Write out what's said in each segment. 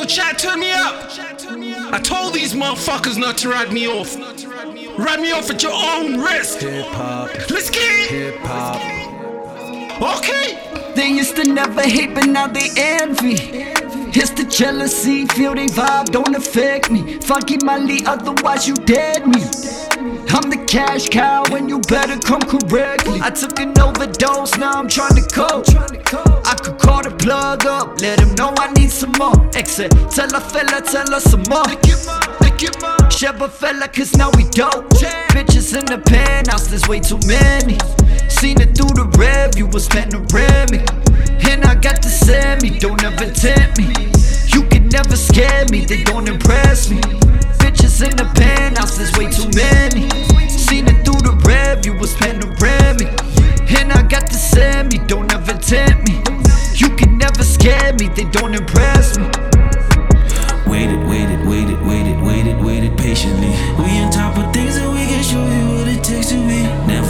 chat, turn me up. I told these motherfuckers not to ride me off. Ride me off at your own risk. Hip hop. Let's get it. Hip hop. Okay. They used to never hate, but now they envy. It's the jealousy, feel they vibe, don't affect me. Funky Molly, otherwise you dead me. I'm the cash cow and you better come correctly. I took an overdose, now I'm trying to cope. I could call the plug up, let him know I need some more. Exit, tell a fella, tell her some more. Shove a fella, cause now we dope. Bitches in the penthouse, there's way too many. Seen it through the rev, you was panoramic. And I got to send me, don't ever tempt me. You can never scare me, they don't impress me. Bitches in the penthouse, there's way too many. Seen it through the rev, you was panoramic. And I got to send me, don't ever tempt me. You can never scare me, they don't impress me. Waited patiently. We on top of things and we can show you what it takes to be. Never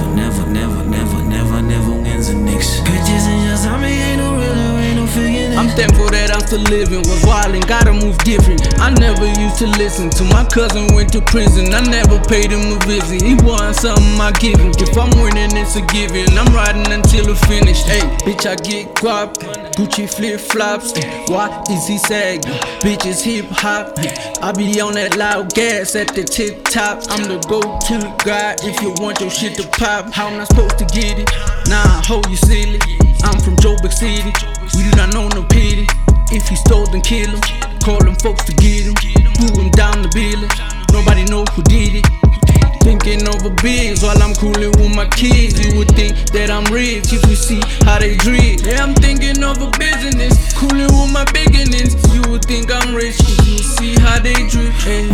wins a Knicks. Bitches and just I mean ain't no real, ain't no figuring. I'm thankful that I'm still living. Was wild and gotta move different. I never used to listen to my cousin went to prison. I never paid him a visit. He wanted something I give him. If I'm winning, it's a given. I'm riding until it's finished. Hey, bitch, I get guap. Gucci flip flops. Why is he sagging? Bitches hip hop. I be on that loud gas at the tip top. I'm the go-to guy if you want your shit to pop. How am I supposed to get it? Nah, ho, you silly. I'm from Joburg City. We do not know no pity. If he stole, then kill him. Call them folks to get him. Blew him down the building. Nobody know who did it. Thinking over biz while I'm coolin' with my kids. You would think that I'm rich if you see how they drip. Yeah, I'm thinking over business, coolin' with my beginnings. You would think I'm rich if you see how they drip. Hey.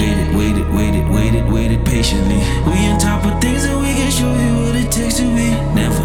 Waited patiently. We on top of things and we can show you what it takes to be. Never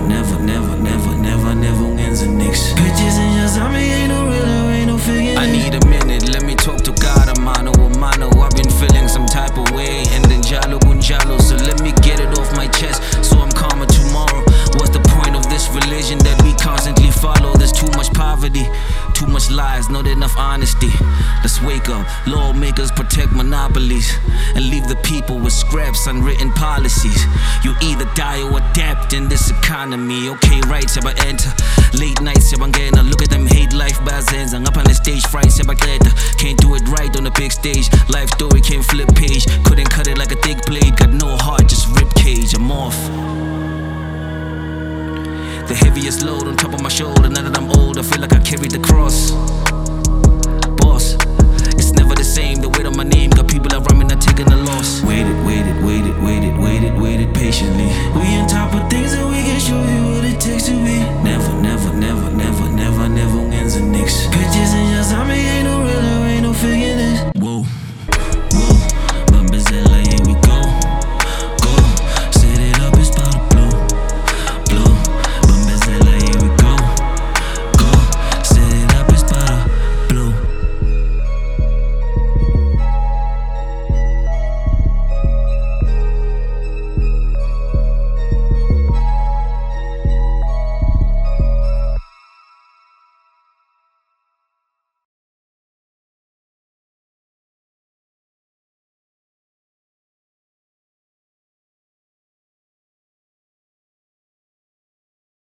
wins a Knicks. Bitches and just I mean ain't no real, ain't no figuring. I need a minute, let me talk to God, a mano. I've been feeling some type of way, and then jalo, so let me get it off my chest, so I'm calmer tomorrow. What's the point of this religion that we constantly follow? There's too much poverty, too much lies, not enough honesty. Let's wake up, lawmakers protect monopolies, and leave the people with scraps, unwritten policies. You either die or adapt in this economy. Okay, right, seba enter. Late nights, seba ngena. Look at them hate life bazenza. Up on the stage fright, seba kleta. Can't do it right on the big stage. Life story can't flip page. Couldn't cut it like a thick blade. Got no heart, just rib cage. I'm off. The heaviest load on top of my shoulder. Now that I'm old, I feel like I carried the cross. Boss, it's never the same. The weight on my name got people around me not taking a loss. Waited patiently. We on top of things and we can show you what it takes to be. Never wins a Knicks. Bitches and just I mean